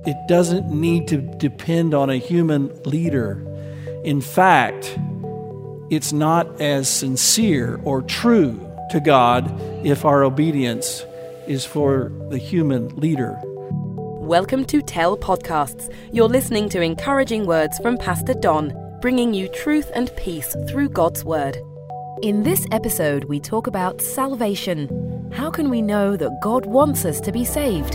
it doesn't need to depend on a human leader. In fact, it's not as sincere or true to God if our obedience is for the human leader. Welcome to Tell Podcasts. You're listening to encouraging words from Pastor Don, bringing you truth and peace through God's Word. In this episode, we talk about salvation. How can we know that God wants us to be saved?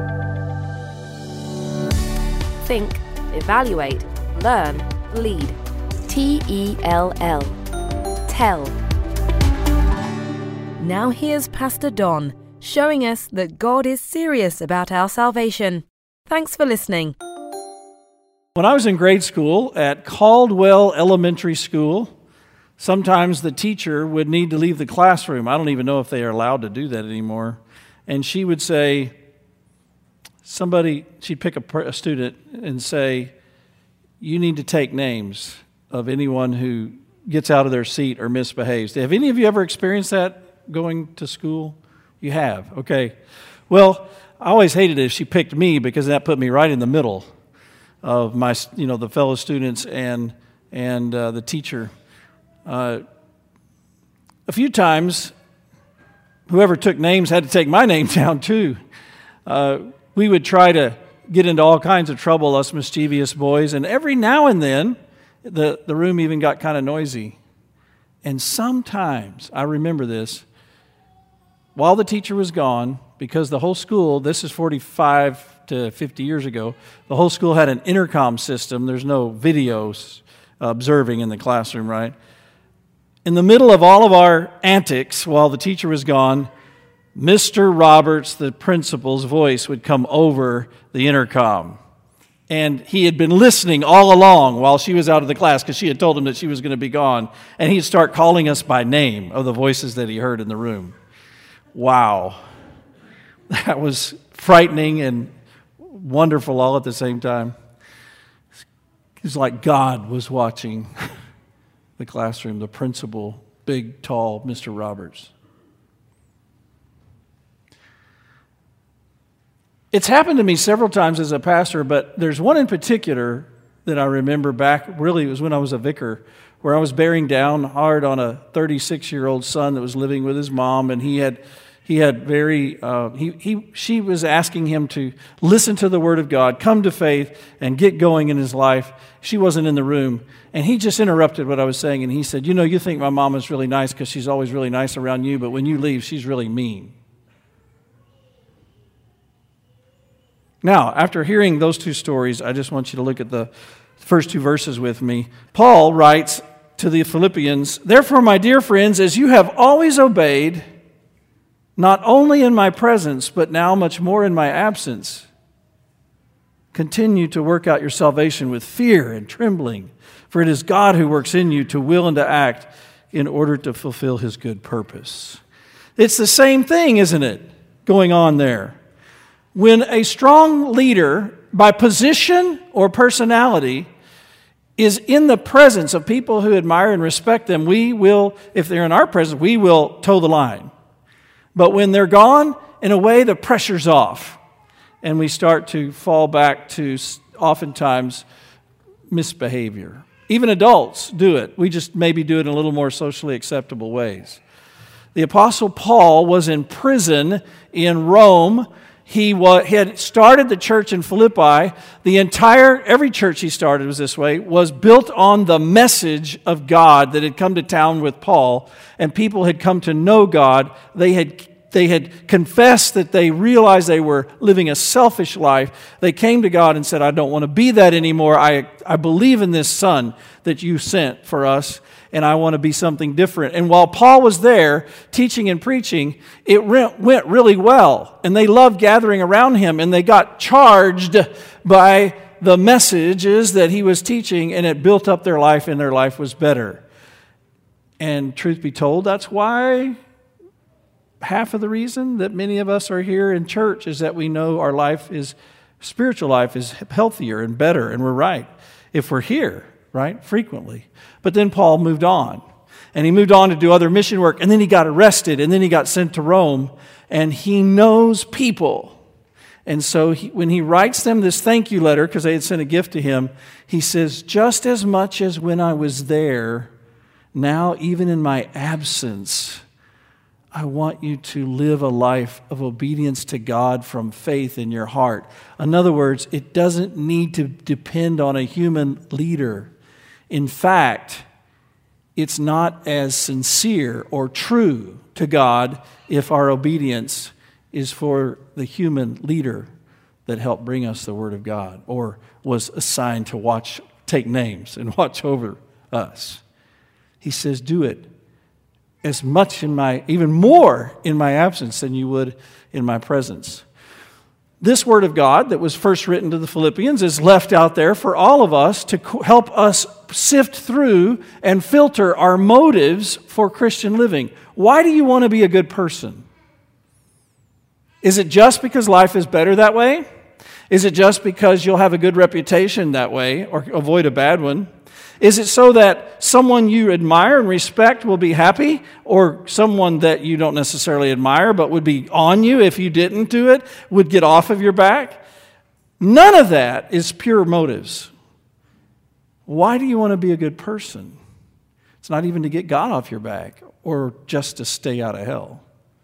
Think, evaluate, learn, lead. T-E-L-L. Tell. Now here's Pastor Don, showing us that God is serious about our salvation. Thanks for listening. When I was in grade school at Caldwell Elementary School, sometimes the teacher would need to leave the classroom. I don't even know if they are allowed to do that anymore. And she would say, she'd pick a student and say, you need to take names of anyone who gets out of their seat or misbehaves. Have any of you ever experienced that going to school? You have, okay. Well, I always hated it if she picked me because that put me right in the middle of my, the fellow students and the teacher. A few times, whoever took names had to take my name down too. We would try to get into all kinds of trouble, us mischievous boys, and every now and then, the room even got kind of noisy. And sometimes, I remember this, while the teacher was gone, because the whole school, this is 45 to 50 years ago, the whole school had an intercom system. There's no videos observing in the classroom, right? In the middle of all of our antics, while the teacher was gone, Mr. Roberts, the principal's voice would come over the intercom. And he had been listening all along while she was out of the class because she had told him that she was going to be gone. And he'd start calling us by name of the voices that he heard in the room. Wow. That was frightening and wonderful all at the same time. It's like God was watching the classroom, the principal, big, tall Mr. Roberts. It's happened to me several times as a pastor, but there's one in particular that I remember back, really it was when I was a vicar, where I was bearing down hard on a 36-year-old son that was living with his mom, and she was asking him to listen to the Word of God, come to faith, and get going in his life. She wasn't in the room, and he just interrupted what I was saying, and he said, you think my mom is really nice because she's always really nice around you, but when you leave, she's really mean. Now, after hearing those two stories, I just want you to look at the first two verses with me. Paul writes to the Philippians, "Therefore, my dear friends, as you have always obeyed, not only in my presence, but now much more in my absence, continue to work out your salvation with fear and trembling, for it is God who works in you to will and to act in order to fulfill His good purpose." It's the same thing, isn't it, going on there? When a strong leader, by position or personality, is in the presence of people who admire and respect them, we will, if they're in our presence, we will toe the line. But when they're gone, in a way, the pressure's off. And we start to fall back to, oftentimes, misbehavior. Even adults do it. We just maybe do it in a little more socially acceptable ways. The Apostle Paul was in prison in Rome. He had started the church in Philippi. Every church he started was this way, was built on the message of God that had come to town with Paul, and people had come to know God. They had confessed that they realized they were living a selfish life. They came to God and said, I don't want to be that anymore. I believe in this Son that you sent for us, and I want to be something different. And while Paul was there teaching and preaching, it went really well. And they loved gathering around him, and they got charged by the messages that he was teaching, and it built up their life, and their life was better. And truth be told, that's why half of the reason that many of us are here in church is that we know our spiritual life is healthier and better, and we're right if we're here, right, frequently. But then Paul moved on, and he moved on to do other mission work, and then he got arrested, and then he got sent to Rome, and he knows people. And so when he writes them this thank you letter, because they had sent a gift to him, he says, just as much as when I was there, now even in my absence, I want you to live a life of obedience to God from faith in your heart. In other words, it doesn't need to depend on a human leader. In fact, it's not as sincere or true to God if our obedience is for the human leader that helped bring us the Word of God or was assigned to take names and watch over us. He says, do it as much even more in my absence than you would in my presence. This Word of God that was first written to the Philippians is left out there for all of us to help us sift through and filter our motives for Christian living. Why do you want to be a good person? Is it just because life is better that way? Is it just because you'll have a good reputation that way or avoid a bad one? Is it so that someone you admire and respect will be happy, or someone that you don't necessarily admire but would be on you if you didn't do it, would get off of your back? None of that is pure motives. Why do you want to be a good person? It's not even to get God off your back or just to stay out of hell.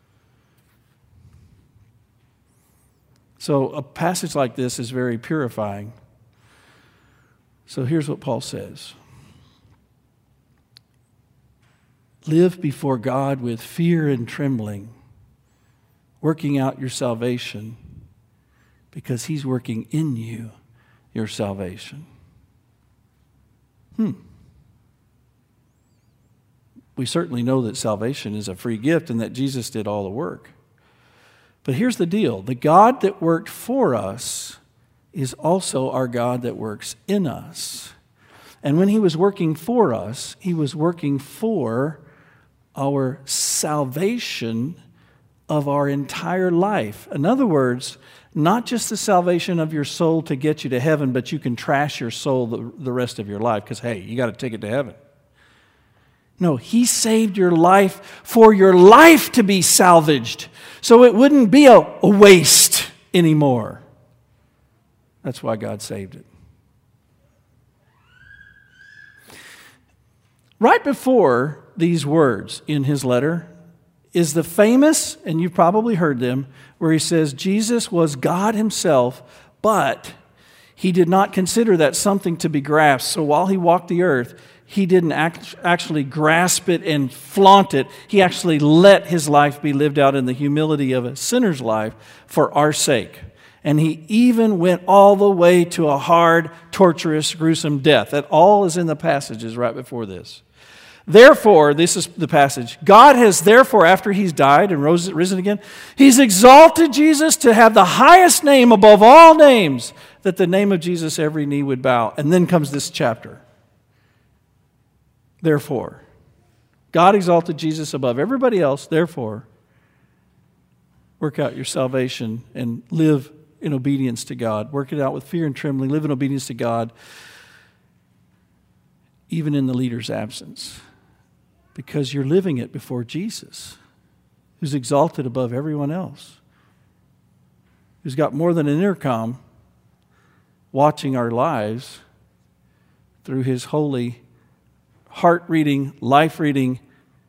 So a passage like this is very purifying. So here's what Paul says. Live before God with fear and trembling, working out your salvation, because He's working in you your salvation. We certainly know that salvation is a free gift and that Jesus did all the work. But here's the deal. The God that worked for us is also our God that works in us. And when He was working for us, He was working for our salvation of our entire life. In other words, not just the salvation of your soul to get you to heaven, but you can trash your soul the rest of your life because, hey, you got to take it to heaven. No, He saved your life for your life to be salvaged, so it wouldn't be a waste anymore. That's why God saved it. Right before these words in his letter is the famous, and you've probably heard them, where he says Jesus was God Himself, but He did not consider that something to be grasped. So while He walked the earth, He didn't actually grasp it and flaunt it. He actually let His life be lived out in the humility of a sinner's life for our sake. And He even went all the way to a hard, torturous, gruesome death. That all is in the passages right before this. Therefore, this is the passage, God has therefore, after He's died and risen again, He's exalted Jesus to have the highest name above all names, that the name of Jesus every knee would bow. And then comes this chapter. Therefore, God exalted Jesus above everybody else. Therefore, work out your salvation and live in obedience to God. Work it out with fear and trembling. Live in obedience to God, even in the leader's absence. Because you're living it before Jesus, who's exalted above everyone else, who's got more than an intercom watching our lives through His holy, heart-reading, life-reading,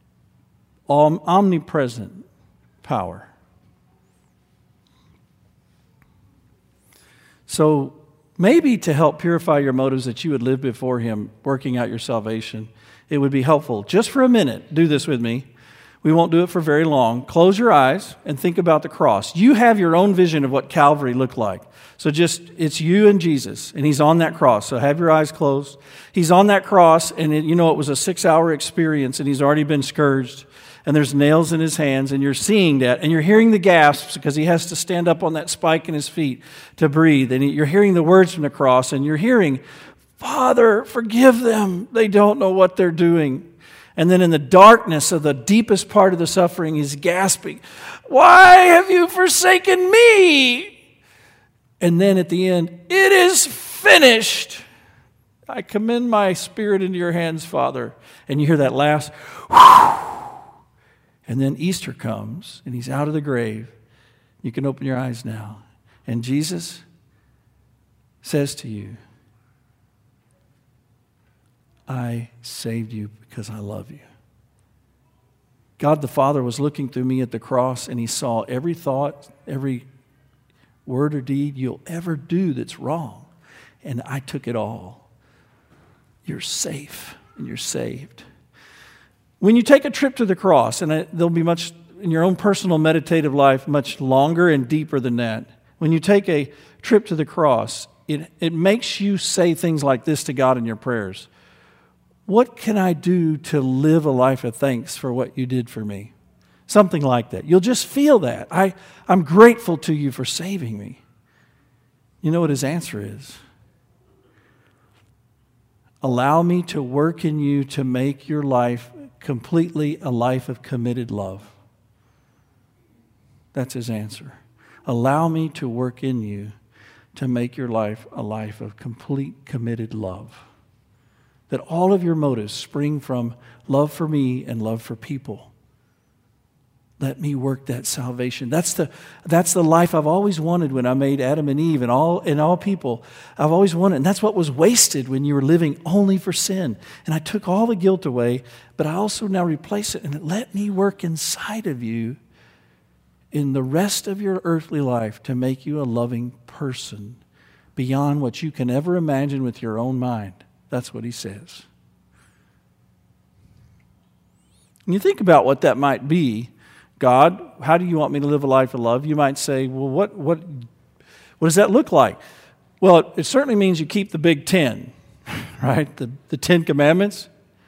omnipresent power. So maybe to help purify your motives that you would live before Him, working out your salvation, it would be helpful. Just for a minute, do this with me. We won't do it for very long. Close your eyes and think about the cross. You have your own vision of what Calvary looked like. So it's you and Jesus, and He's on that cross. So have your eyes closed. He's on that cross, and it was a 6-hour experience, and He's already been scourged, and there's nails in His hands, and you're seeing that, and you're hearing the gasps because He has to stand up on that spike in His feet to breathe, and you're hearing the words from the cross, and you're hearing, Father, forgive them. They don't know what they're doing. And then in the darkness of the deepest part of the suffering, He's gasping, why have you forsaken me? And then at the end, it is finished. I commend my spirit into your hands, Father. And you hear that last, whew. And then Easter comes, and He's out of the grave. You can open your eyes now. And Jesus says to you, I saved you because I love you. God the Father was looking through me at the cross, and he saw every thought, every word or deed you'll ever do that's wrong. And I took it all. You're safe and you're saved. When you take a trip to the cross, and there'll be much in your own personal meditative life, much longer and deeper than that. When you take a trip to the cross, it makes you say things like this to God in your prayers. What can I do to live a life of thanks for what you did for me? Something like that. You'll just feel that. I'm grateful to you for saving me. You know what his answer is? Allow me to work in you to make your life completely a life of committed love. That's his answer. Allow me to work in you to make your life a life of complete committed love. That all of your motives spring from love for me and love for people. Let me work that salvation. That's the life I've always wanted when I made Adam and Eve and all people. I've always wanted, and that's what was wasted when you were living only for sin. And I took all the guilt away, but I also now replace it and let me work inside of you in the rest of your earthly life to make you a loving person beyond what you can ever imagine with your own mind. That's what he says. And you think about what that might be. God, how do you want me to live a life of love? You might say, well, what does that look like? Well, it certainly means you keep the big 10, right? The 10 Commandments.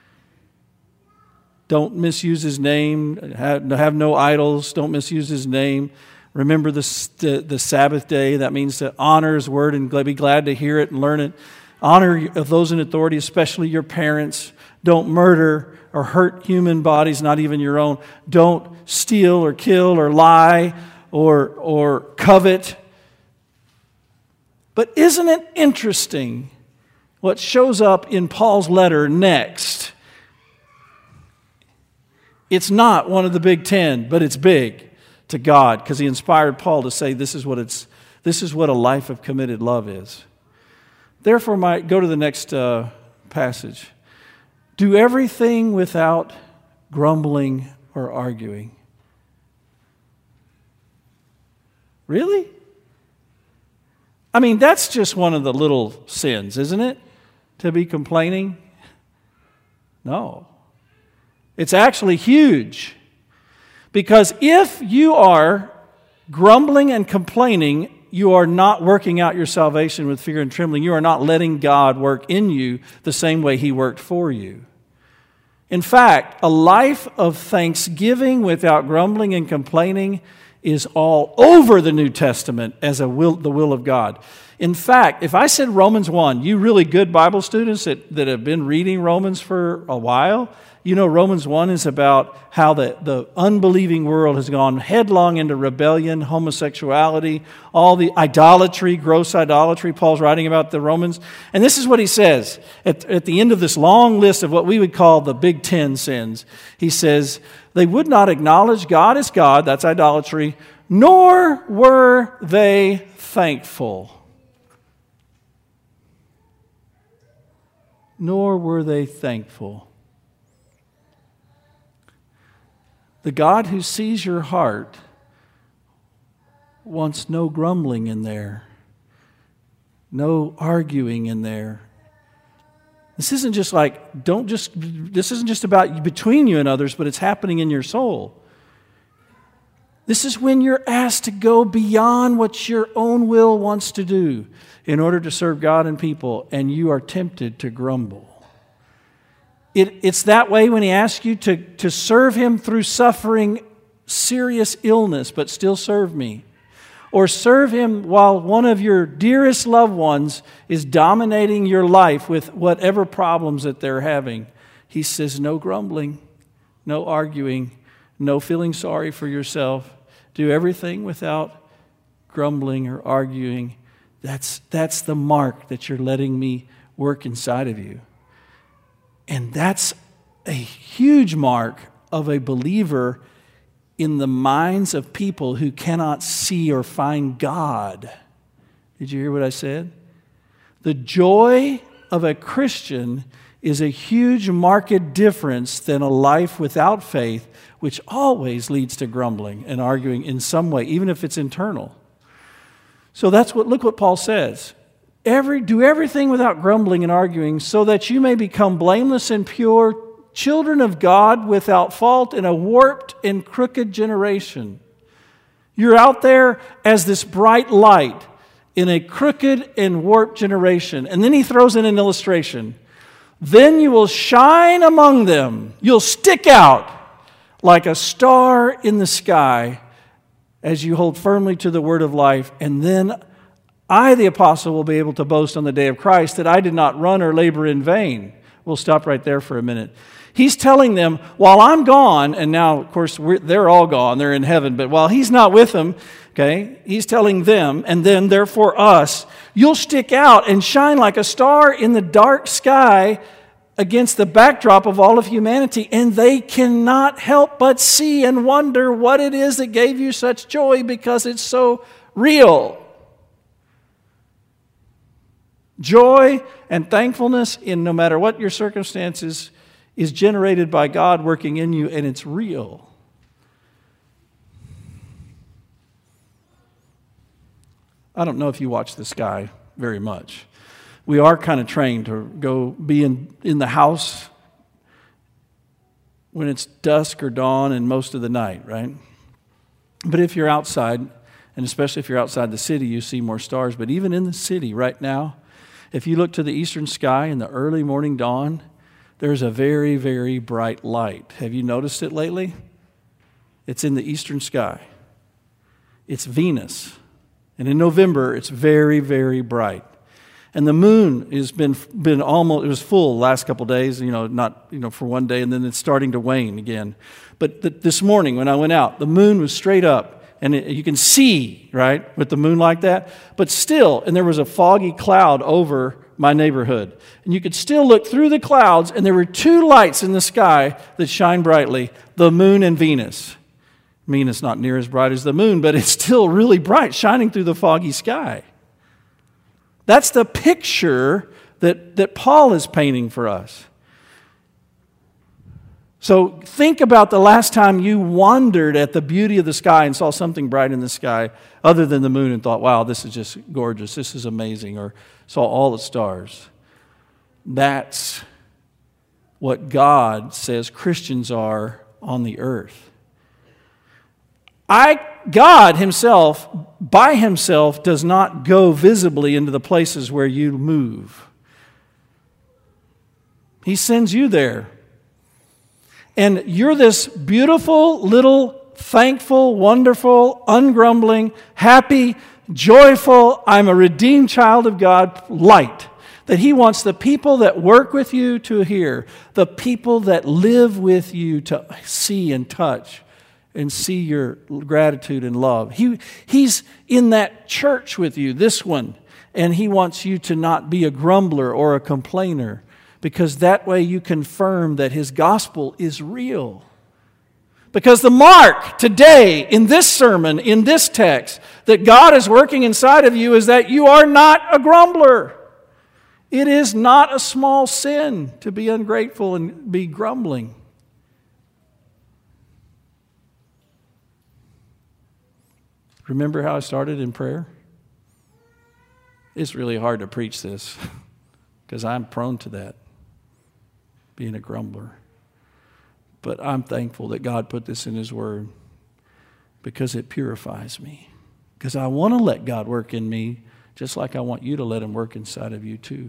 Don't misuse his name. Have no idols. Don't misuse his name. Remember the Sabbath day. That means to honor his word and be glad to hear it and learn it. Honor those in authority, especially your parents. Don't murder or hurt human bodies, not even your own. Don't steal or kill or lie or covet. But isn't it interesting what shows up in Paul's letter next? It's not one of the big 10, but it's big to God because he inspired Paul to say this is what a life of committed love is. Therefore, go to the next passage. Do everything without grumbling or arguing. Really? I mean, that's just one of the little sins, isn't it? To be complaining? No. It's actually huge. Because if you are grumbling and complaining, you are not working out your salvation with fear and trembling. You are not letting God work in you the same way he worked for you. In fact, a life of thanksgiving without grumbling and complaining is all over the New Testament as the will of God. In fact, if I said Romans 1, you really good Bible students that have been reading Romans for a while, you know Romans 1 is about how the unbelieving world has gone headlong into rebellion, homosexuality, all the idolatry, gross idolatry. Paul's writing about the Romans. And this is what he says at the end of this long list of what we would call the big 10 sins. He says, they would not acknowledge God as God, that's idolatry, nor were they thankful. Nor were they thankful. The God who sees your heart wants no grumbling in there, no arguing in there. This isn't just this isn't just about between you and others, but it's happening in your soul. This is when you're asked to go beyond what your own will wants to do in order to serve God and people, and you are tempted to grumble. It's that way when he asks you to serve him through suffering serious illness, but still serve me. Or serve him while one of your dearest loved ones is dominating your life with whatever problems that they're having. He says, no grumbling, no arguing, no feeling sorry for yourself. Do everything without grumbling or arguing. That's the mark that you're letting me work inside of you. And that's a huge mark of a believer in the minds of people who cannot see or find God. Did you hear what I said? The joy of a Christian is a huge marked difference than a life without faith, which always leads to grumbling and arguing in some way, even if it's internal. So look what Paul says. Do everything without grumbling and arguing, so that you may become blameless and pure, children of God without fault in a warped and crooked generation. You're out there as this bright light in a crooked and warped generation. And then he throws in an illustration. Then you will shine among them. You'll stick out like a star in the sky as you hold firmly to the word of life. And then I, the apostle, will be able to boast on the day of Christ that I did not run or labor in vain. We'll stop right there for a minute. He's telling them, while I'm gone, and now, of course, they're all gone, they're in heaven, but while he's not with them, okay, he's telling them, and then therefore us, you'll stick out and shine like a star in the dark sky against the backdrop of all of humanity, and they cannot help but see and wonder what it is that gave you such joy because it's so real. Joy and thankfulness in no matter what your circumstances is generated by God working in you, and it's real. I don't know if you watch the sky very much. We are kind of trained to go be in the house when it's dusk or dawn and most of the night, right? But if you're outside, and especially if you're outside the city, you see more stars. But even in the city right now, if you look to the eastern sky in the early morning dawn, there's a very, very bright light. Have you noticed it lately? It's in the eastern sky. It's Venus. And in November, it's very, very bright. And the moon has been almost, it was full the last couple of days, not for one day, and then it's starting to wane again. But this morning when I went out, the moon was straight up, and you can see, right, with the moon like that. But still, and there was a foggy cloud over my neighborhood. And you could still look through the clouds, and there were two lights in the sky that shine brightly, the moon and Venus. I mean, it's not near as bright as the moon, but it's still really bright, shining through the foggy sky. That's the picture that Paul is painting for us. So think about the last time you wondered at the beauty of the sky and saw something bright in the sky other than the moon and thought, wow, this is just gorgeous, this is amazing, or saw all the stars. That's what God says Christians are on the earth. God himself, by himself, does not go visibly into the places where you move. He sends you there. And you're this beautiful, little, thankful, wonderful, ungrumbling, happy, joyful, I'm a redeemed child of God light that he wants the people that work with you to hear, the people that live with you to see and touch and see your gratitude and love. He's in that church with you, this one, and he wants you to not be a grumbler or a complainer, because that way you confirm that his gospel is real. Because the mark today in this sermon, in this text, that God is working inside of you is that you are not a grumbler. It is not a small sin to be ungrateful and be grumbling. Remember how I started in prayer? It's really hard to preach this because I'm prone to that, being a grumbler. But I'm thankful that God put this in his word because it purifies me. Because I want to let God work in me just like I want you to let him work inside of you too.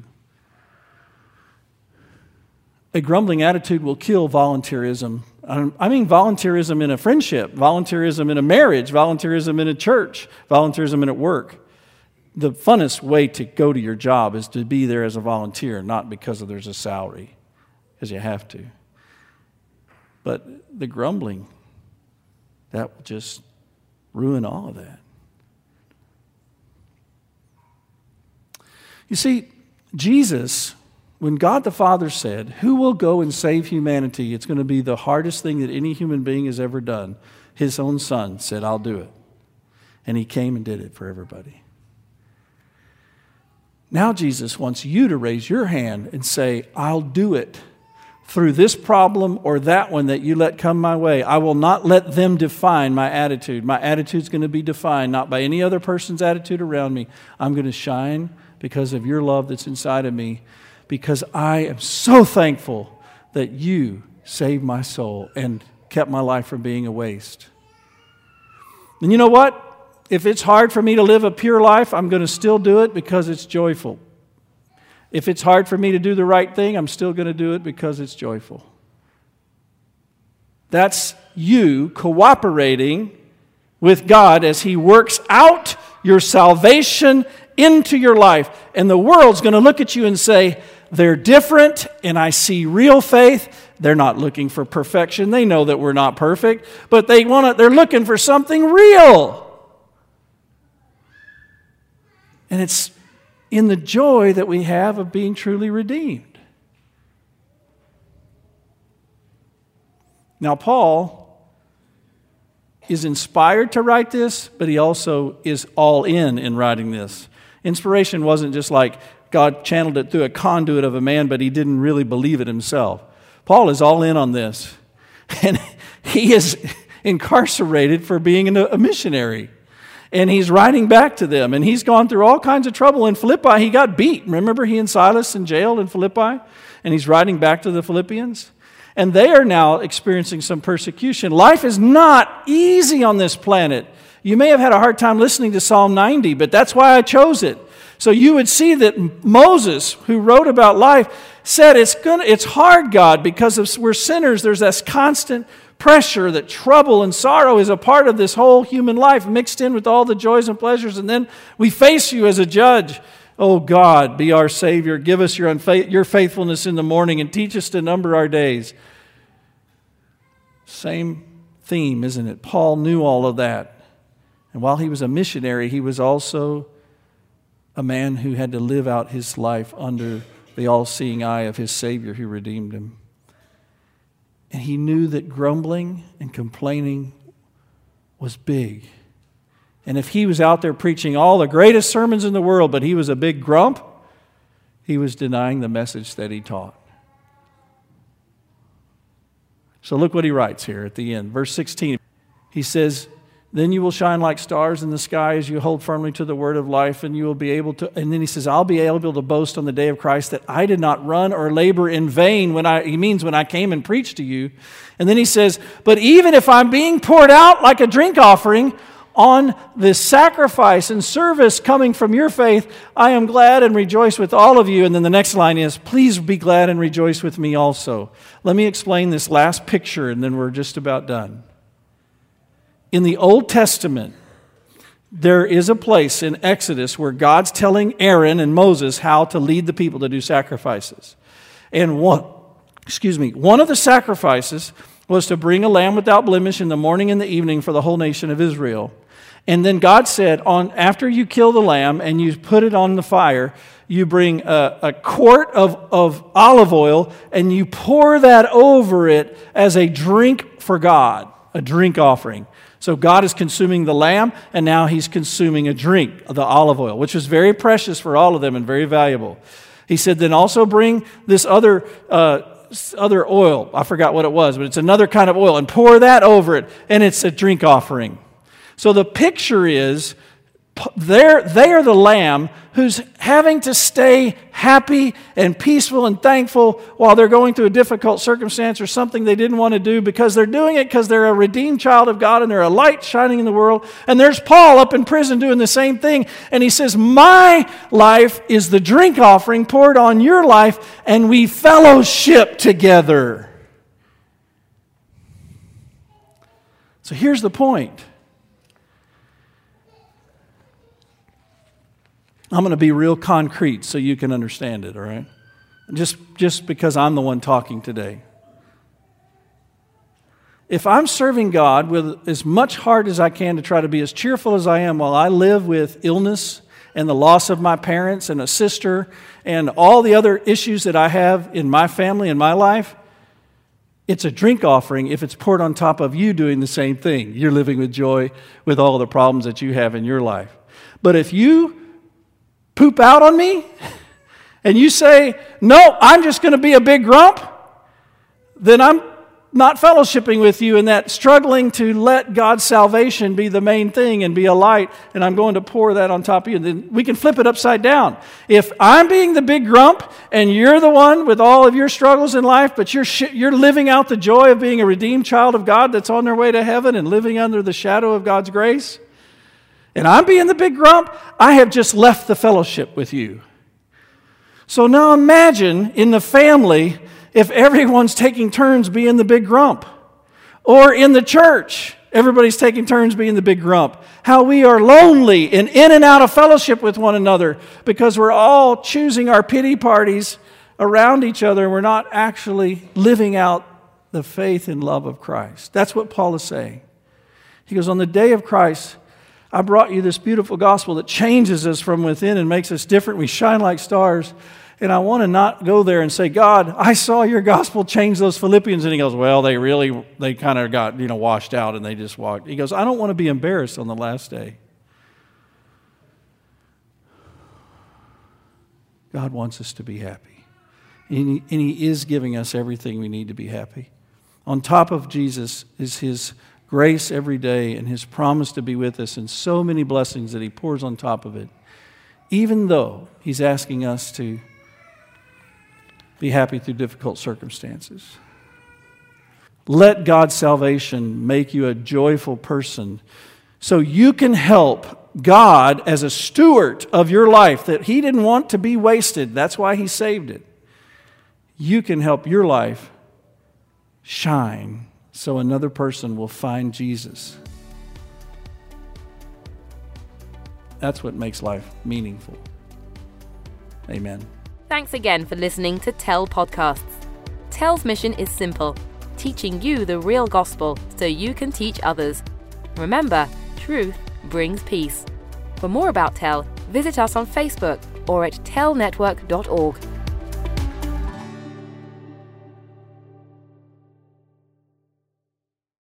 A grumbling attitude will kill volunteerism. I mean volunteerism in a friendship, volunteerism in a marriage, volunteerism in a church, volunteerism at work. The funnest way to go to your job is to be there as a volunteer, not because there's a salary, because you have to. But the grumbling, that will just ruin all of that. You see, Jesus, when God the Father said, who will go and save humanity? It's going to be the hardest thing that any human being has ever done. His own son said, I'll do it. And he came and did it for everybody. Now Jesus wants you to raise your hand and say, I'll do it through this problem or that one that you let come my way. I will not let them define my attitude. My attitude's going to be defined not by any other person's attitude around me. I'm going to shine because of your love that's inside of me, because I am so thankful that you saved my soul and kept my life from being a waste. And you know what? If it's hard for me to live a pure life, I'm going to still do it because it's joyful. If it's hard for me to do the right thing, I'm still going to do it because it's joyful. That's you cooperating with God as He works out your salvation into your life. And the world's going to look at you and say, they're different, and I see real faith. They're not looking for perfection. They know that we're not perfect, but they're looking for something real. And it's in the joy that we have of being truly redeemed. Now, Paul is inspired to write this, but he also is all in writing this. Inspiration wasn't just like God channeled it through a conduit of a man, but he didn't really believe it himself. Paul is all in on this. And he is incarcerated for being a missionary. And he's writing back to them. And he's gone through all kinds of trouble. In Philippi, he got beat. Remember, he and Silas in jail in Philippi? And he's writing back to the Philippians. And they are now experiencing some persecution. Life is not easy on this planet. You may have had a hard time listening to Psalm 90, but that's why I chose it. So you would see that Moses, who wrote about life, said it's hard, God, because we're sinners. There's this constant pressure that trouble and sorrow is a part of this whole human life, mixed in with all the joys and pleasures. And then we face you as a judge. Oh God, be our Savior. Give us your faithfulness in the morning and teach us to number our days. Same theme, isn't it? Paul knew all of that. And while he was a missionary, he was also a man who had to live out his life under the all-seeing eye of his Savior who redeemed him. And he knew that grumbling and complaining was big. And if he was out there preaching all the greatest sermons in the world, but he was a big grump, he was denying the message that he taught. So look what he writes here at the end. Verse 16, he says, then you will shine like stars in the sky as you hold firmly to the word of life, and you will be able to, and then he says, I'll be able to boast on the day of Christ that I did not run or labor in vain when I came and preached to you. And then he says, but even if I'm being poured out like a drink offering on this sacrifice and service coming from your faith, I am glad and rejoice with all of you. And then the next line is, please be glad and rejoice with me also. Let me explain this last picture, and then we're just about done. In the Old Testament, there is a place in Exodus where God's telling Aaron and Moses how to lead the people to do sacrifices. And one of the sacrifices was to bring a lamb without blemish in the morning and the evening for the whole nation of Israel. And then God said, after you kill the lamb and you put it on the fire, you bring a quart of olive oil and you pour that over it as a drink for God, a drink offering. So God is consuming the lamb, and now he's consuming a drink, the olive oil, which was very precious for all of them and very valuable. He said, then also bring this other oil. I forgot what it was, but it's another kind of oil, and pour that over it, and it's a drink offering. So the picture is, they are the lamb who's having to stay happy and peaceful and thankful while they're going through a difficult circumstance or something they didn't want to do, because they're doing it because they're a redeemed child of God and they're a light shining in the world. And there's Paul up in prison doing the same thing. And he says, my life is the drink offering poured on your life, and we fellowship together. So here's the point. I'm going to be real concrete so you can understand it, all right? Just because I'm the one talking today. If I'm serving God with as much heart as I can to try to be as cheerful as I am while I live with illness and the loss of my parents and a sister and all the other issues that I have in my family and my life, it's a drink offering if it's poured on top of you doing the same thing. You're living with joy with all the problems that you have in your life. But if you poop out on me, and you say, no, I'm just going to be a big grump, then I'm not fellowshipping with you in that struggling to let God's salvation be the main thing and be a light, and I'm going to pour that on top of you. And then we can flip it upside down. If I'm being the big grump and you're the one with all of your struggles in life, but you're living out the joy of being a redeemed child of God that's on their way to heaven and living under the shadow of God's grace, and I'm being the big grump, I have just left the fellowship with you. So now imagine in the family if everyone's taking turns being the big grump. Or in the church, everybody's taking turns being the big grump. How we are lonely and in and out of fellowship with one another because we're all choosing our pity parties around each other and we're not actually living out the faith and love of Christ. That's what Paul is saying. He goes, on the day of Christ, I brought you this beautiful gospel that changes us from within and makes us different. We shine like stars. And I want to not go there and say, God, I saw your gospel change those Philippians. And he goes, well, they kind of got, washed out and they just walked. He goes, I don't want to be embarrassed on the last day. God wants us to be happy. And he is giving us everything we need to be happy. On top of Jesus is his grace every day and his promise to be with us and so many blessings that he pours on top of it. Even though he's asking us to be happy through difficult circumstances. Let God's salvation make you a joyful person so you can help God as a steward of your life that he didn't want to be wasted. That's why he saved it. You can help your life shine so another person will find Jesus. That's what makes life meaningful. Amen. Thanks again for listening to TEL Podcasts. TEL's mission is simple, teaching you the real gospel so you can teach others. Remember, truth brings peace. For more about TEL, visit us on Facebook or at telnetwork.org.